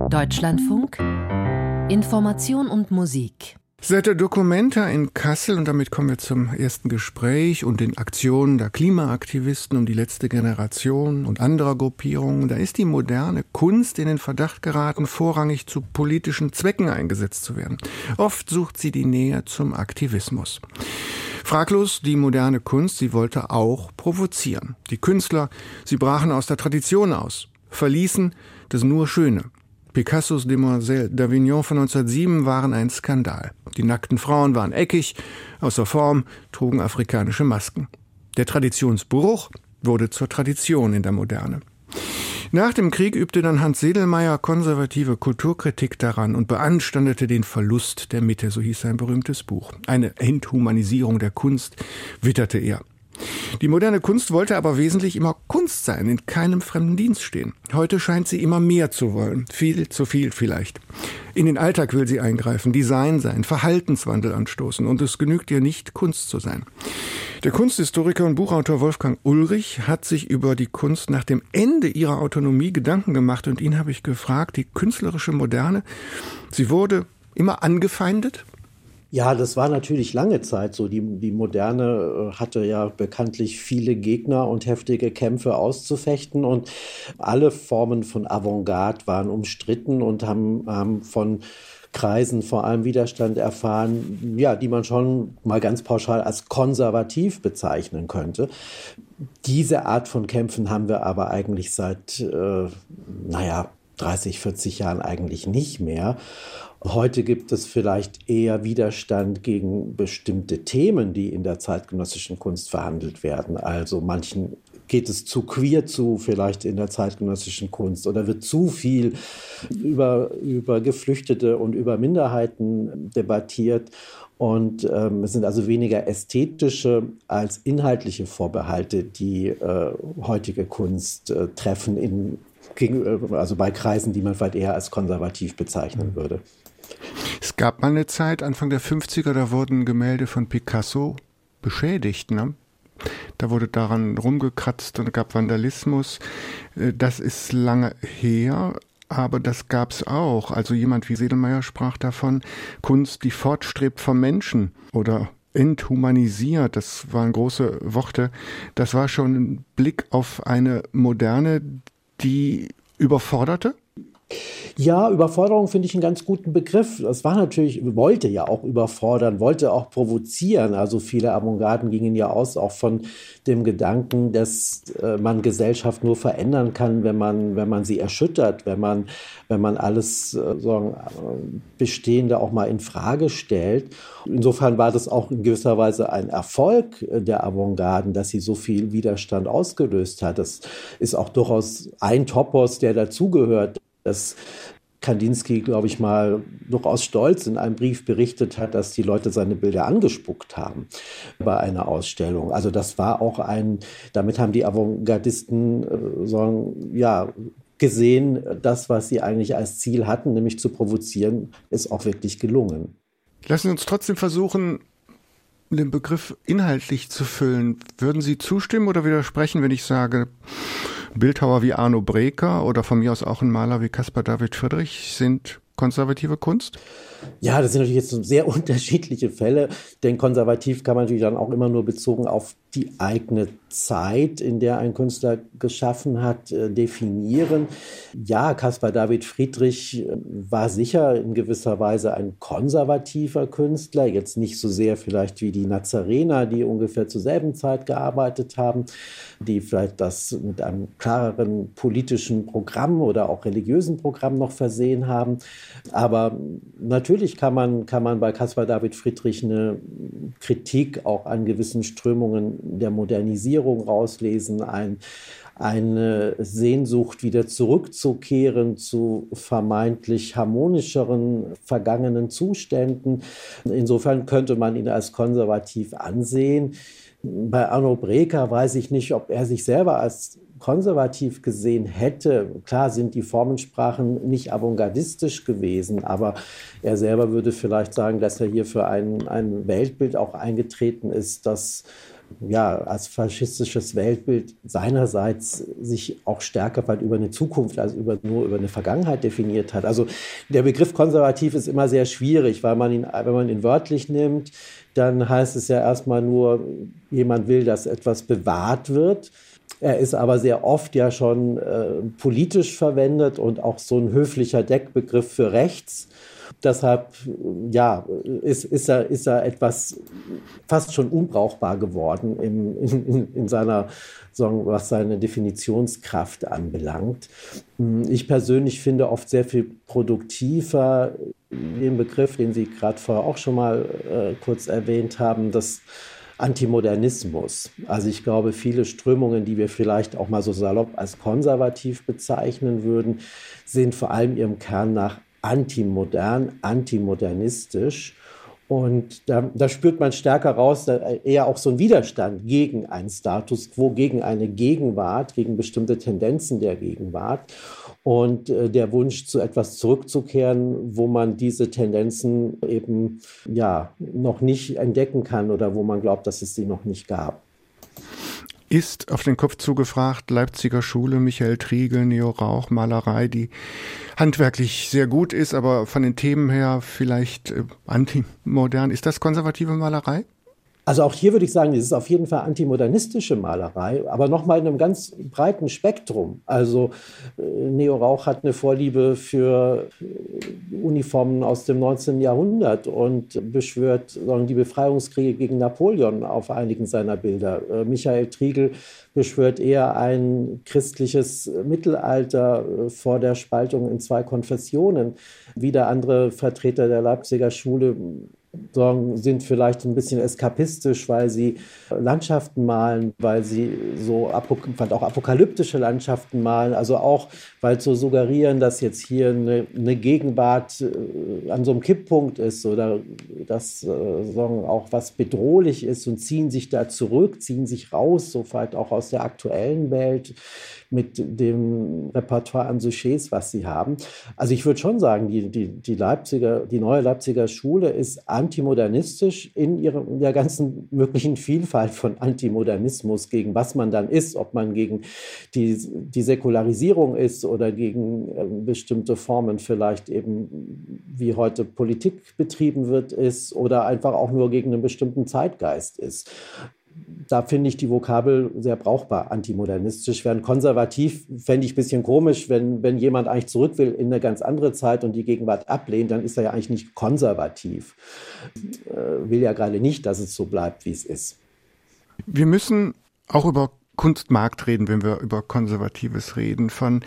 Deutschlandfunk Information und Musik. Seit der Documenta in Kassel, und damit kommen wir zum ersten Gespräch und den Aktionen der Klimaaktivisten um die letzte Generation und anderer Gruppierungen, da ist die moderne Kunst in den Verdacht geraten, vorrangig zu politischen Zwecken eingesetzt zu werden. Oft sucht sie die Nähe zum Aktivismus. Fraglos, die moderne Kunst, sie wollte auch provozieren. Die Künstler, sie brachen aus der Tradition aus, verließen das nur Schöne. Picassos Demoiselles d'Avignon von 1907 waren ein Skandal. Die nackten Frauen waren eckig, außer Form, trugen afrikanische Masken. Der Traditionsbruch wurde zur Tradition in der Moderne. Nach dem Krieg übte dann Hans Sedlmayr konservative Kulturkritik daran und beanstandete den Verlust der Mitte, so hieß sein berühmtes Buch. Eine Enthumanisierung der Kunst, witterte er. Die moderne Kunst wollte aber wesentlich immer Kunst sein, in keinem fremden Dienst stehen. Heute scheint sie immer mehr zu wollen, viel zu viel vielleicht. In den Alltag will sie eingreifen, Design sein, Verhaltenswandel anstoßen, und es genügt ihr nicht, Kunst zu sein. Der Kunsthistoriker und Buchautor Wolfgang Ullrich hat sich über die Kunst nach dem Ende ihrer Autonomie Gedanken gemacht, und ihn habe ich gefragt, die künstlerische Moderne, sie wurde immer angefeindet? Ja, das war natürlich lange Zeit so. Die Moderne hatte ja bekanntlich viele Gegner und heftige Kämpfe auszufechten, und alle Formen von Avantgarde waren umstritten und haben von Kreisen vor allem Widerstand erfahren, ja, die man schon mal ganz pauschal als konservativ bezeichnen könnte. Diese Art von Kämpfen haben wir aber eigentlich seit 30, 40 Jahren eigentlich nicht mehr. Heute gibt es vielleicht eher Widerstand gegen bestimmte Themen, die in der zeitgenössischen Kunst verhandelt werden. Also manchen geht es zu queer zu, vielleicht in der zeitgenössischen Kunst, oder wird zu viel über Geflüchtete und über Minderheiten debattiert. Und es sind also weniger ästhetische als inhaltliche Vorbehalte, die heutige Kunst treffen, also bei Kreisen, die man vielleicht eher als konservativ bezeichnen würde. Es gab mal eine Zeit, Anfang der 50er, da wurden Gemälde von Picasso beschädigt, ne? Da wurde daran rumgekratzt und gab Vandalismus. Das ist lange her, aber das gab's auch. Also jemand wie Sedlmayr sprach davon, Kunst, die fortstrebt vom Menschen oder enthumanisiert, das waren große Worte. Das war schon ein Blick auf eine Moderne, die überforderte? Ja, Überforderung finde ich einen ganz guten Begriff. Das war natürlich, wollte ja auch überfordern, wollte auch provozieren. Also viele Avantgarden gingen ja aus auch von dem Gedanken, dass man Gesellschaft nur verändern kann, wenn man sie erschüttert, wenn man alles Bestehende auch mal in Frage stellt. Insofern war das auch in gewisser Weise ein Erfolg der Avantgarden, dass sie so viel Widerstand ausgelöst hat. Das ist auch durchaus ein Topos, der dazugehört, dass Kandinsky, glaube ich, mal durchaus stolz in einem Brief berichtet hat, dass die Leute seine Bilder angespuckt haben bei einer Ausstellung. Also das war auch damit haben die Avantgardisten gesehen, das, was sie eigentlich als Ziel hatten, nämlich zu provozieren, ist auch wirklich gelungen. Lassen Sie uns trotzdem versuchen, den Begriff inhaltlich zu füllen. Würden Sie zustimmen oder widersprechen, wenn ich sage, Bildhauer wie Arno Breker oder von mir aus auch ein Maler wie Caspar David Friedrich sind konservative Kunst? Ja, das sind natürlich jetzt sehr unterschiedliche Fälle, denn konservativ kann man natürlich dann auch immer nur bezogen auf die eigene Zeit, in der ein Künstler geschaffen hat, definieren. Ja, Caspar David Friedrich war sicher in gewisser Weise ein konservativer Künstler, jetzt nicht so sehr vielleicht wie die Nazarener, die ungefähr zur selben Zeit gearbeitet haben, die vielleicht das mit einem klareren politischen Programm oder auch religiösen Programm noch versehen haben. Aber natürlich kann man bei Caspar David Friedrich eine Kritik auch an gewissen Strömungen der Modernisierung rauslesen, eine Sehnsucht, wieder zurückzukehren zu vermeintlich harmonischeren vergangenen Zuständen. Insofern könnte man ihn als konservativ ansehen. Bei Arno Breker weiß ich nicht, ob er sich selber als konservativ gesehen hätte. Klar sind die Formensprachen nicht avantgardistisch gewesen, aber er selber würde vielleicht sagen, dass er hier für ein Weltbild auch eingetreten ist, das als faschistisches Weltbild seinerseits sich auch stärker weit über eine Zukunft als nur über eine Vergangenheit definiert hat. Also der Begriff konservativ ist immer sehr schwierig, weil wenn man ihn wörtlich nimmt, dann heißt es ja erstmal nur, jemand will, dass etwas bewahrt wird. Er ist aber sehr oft ja schon politisch verwendet und auch so ein höflicher Deckbegriff für rechts. Deshalb, ist er etwas fast schon unbrauchbar geworden in seiner, was seine Definitionskraft anbelangt. Ich persönlich finde oft sehr viel produktiver den Begriff, den Sie gerade vorher auch schon mal kurz erwähnt haben, das Antimodernismus. Also ich glaube, viele Strömungen, die wir vielleicht auch mal so salopp als konservativ bezeichnen würden, sind vor allem ihrem Kern nach antimodern, antimodernistisch. Und da spürt man stärker raus, eher auch so ein Widerstand gegen einen Status quo, gegen eine Gegenwart, gegen bestimmte Tendenzen der Gegenwart. Und der Wunsch, zu etwas zurückzukehren, wo man diese Tendenzen eben noch nicht entdecken kann oder wo man glaubt, dass es sie noch nicht gab. Ist auf den Kopf zugefragt, Leipziger Schule, Michael Triegel, Neo Rauch, Malerei, die handwerklich sehr gut ist, aber von den Themen her vielleicht antimodern. Ist das konservative Malerei? Also auch hier würde ich sagen, es ist auf jeden Fall antimodernistische Malerei, aber nochmal in einem ganz breiten Spektrum. Also Neo Rauch hat eine Vorliebe für Uniformen aus dem 19. Jahrhundert und beschwört die Befreiungskriege gegen Napoleon auf einigen seiner Bilder. Michael Triegel beschwört eher ein christliches Mittelalter vor der Spaltung in zwei Konfessionen. Wieder andere Vertreter der Leipziger Schule sind vielleicht ein bisschen eskapistisch, weil sie Landschaften malen, weil sie so auch apokalyptische Landschaften malen, also auch, weil zu suggerieren, dass jetzt hier eine Gegenwart an so einem Kipppunkt ist oder dass auch was bedrohlich ist und ziehen sich da zurück, ziehen sich raus, so weit auch aus der aktuellen Welt mit dem Repertoire an Sujets, was sie haben. Also ich würde schon sagen, die neue Leipziger Schule ist antimodernistisch in der ganzen möglichen Vielfalt von Antimodernismus, gegen was man dann ist, ob man gegen die Säkularisierung ist oder gegen bestimmte Formen vielleicht eben, wie heute Politik betrieben wird, ist oder einfach auch nur gegen einen bestimmten Zeitgeist ist. Da finde ich die Vokabel sehr brauchbar, antimodernistisch. Während konservativ fände ich ein bisschen komisch, wenn jemand eigentlich zurück will in eine ganz andere Zeit und die Gegenwart ablehnt, dann ist er ja eigentlich nicht konservativ. Will ja gerade nicht, dass es so bleibt, wie es ist. Wir müssen auch über Kunstmarkt reden, wenn wir über Konservatives reden. Von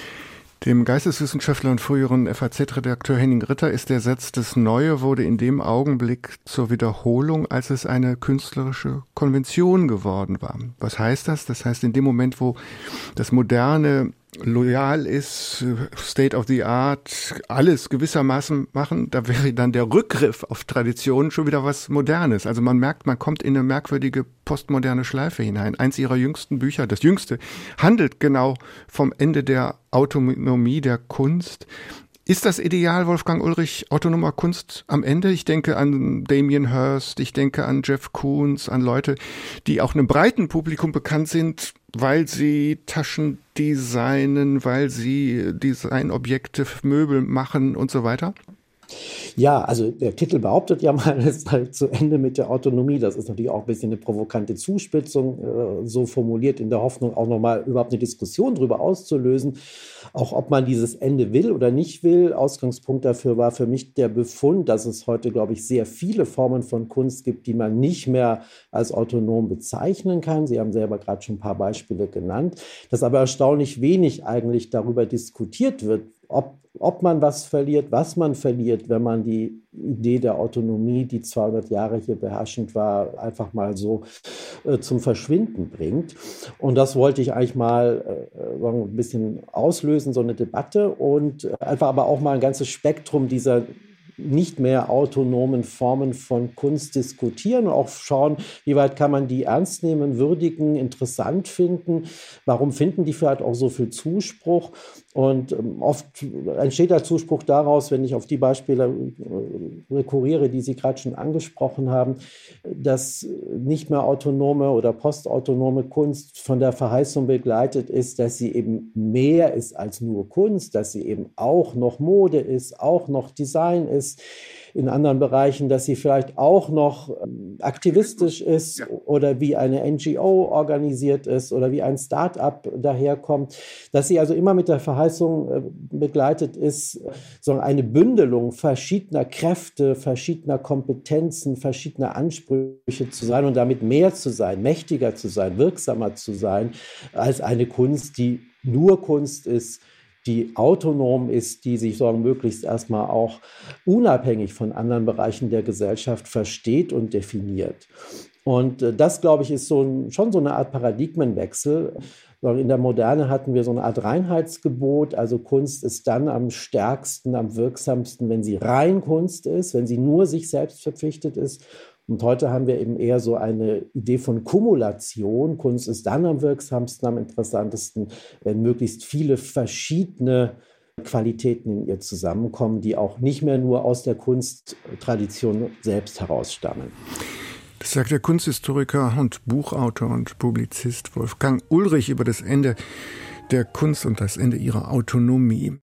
dem Geisteswissenschaftler und früheren FAZ-Redakteur Henning Ritter ist der Satz, das Neue wurde in dem Augenblick zur Wiederholung, als es eine künstlerische Konvention geworden war. Was heißt das? Das heißt, in dem Moment, wo das Moderne loyal ist, State of the Art, alles gewissermaßen machen, da wäre dann der Rückgriff auf Traditionen schon wieder was Modernes. Also man merkt, man kommt in eine merkwürdige postmoderne Schleife hinein. Eins ihrer jüngsten Bücher, das jüngste, handelt genau vom Ende der Autonomie der Kunst. Ist das Ideal, Wolfgang Ulrich, autonomer Kunst am Ende? Ich denke an Damien Hirst, ich denke an Jeff Koons, an Leute, die auch einem breiten Publikum bekannt sind, weil sie Taschen designen, weil sie Designobjekte, Möbel machen und so weiter? Ja, also der Titel behauptet ja mal, es ist halt zu Ende mit der Autonomie. Das ist natürlich auch ein bisschen eine provokante Zuspitzung, so formuliert in der Hoffnung, auch nochmal überhaupt eine Diskussion darüber auszulösen, auch ob man dieses Ende will oder nicht will. Ausgangspunkt dafür war für mich der Befund, dass es heute, glaube ich, sehr viele Formen von Kunst gibt, die man nicht mehr als autonom bezeichnen kann. Sie haben selber gerade schon ein paar Beispiele genannt, dass aber erstaunlich wenig eigentlich darüber diskutiert wird, ob man was verliert, was man verliert, wenn man die Idee der Autonomie, die 200 Jahre hier beherrschend war, einfach mal so zum Verschwinden bringt. Und das wollte ich eigentlich mal ein bisschen auslösen, so eine Debatte und einfach aber auch mal ein ganzes Spektrum dieser nicht mehr autonomen Formen von Kunst diskutieren und auch schauen, wie weit kann man die ernst nehmen, würdigen, interessant finden. Warum finden die vielleicht auch so viel Zuspruch? Und oft entsteht der Zuspruch daraus, wenn ich auf die Beispiele rekurriere, die Sie gerade schon angesprochen haben, dass nicht mehr autonome oder postautonome Kunst von der Verheißung begleitet ist, dass sie eben mehr ist als nur Kunst, dass sie eben auch noch Mode ist, auch noch Design ist, in anderen Bereichen, dass sie vielleicht auch noch aktivistisch ist oder wie eine NGO organisiert ist oder wie ein Start-up daherkommt, dass sie also immer mit der Verheißung begleitet ist, so eine Bündelung verschiedener Kräfte, verschiedener Kompetenzen, verschiedener Ansprüche zu sein und damit mehr zu sein, mächtiger zu sein, wirksamer zu sein, als eine Kunst, die nur Kunst ist, die autonom ist, die sich möglichst erstmal auch unabhängig von anderen Bereichen der Gesellschaft versteht und definiert. Und das, glaube ich, ist schon so eine Art Paradigmenwechsel. In der Moderne hatten wir so eine Art Reinheitsgebot, also Kunst ist dann am stärksten, am wirksamsten, wenn sie rein Kunst ist, wenn sie nur sich selbst verpflichtet ist. Und heute haben wir eben eher so eine Idee von Kumulation. Kunst ist dann am wirksamsten, am interessantesten, wenn möglichst viele verschiedene Qualitäten in ihr zusammenkommen, die auch nicht mehr nur aus der Kunsttradition selbst herausstammen. Das sagt der Kunsthistoriker und Buchautor und Publizist Wolfgang Ulrich über das Ende der Kunst und das Ende ihrer Autonomie.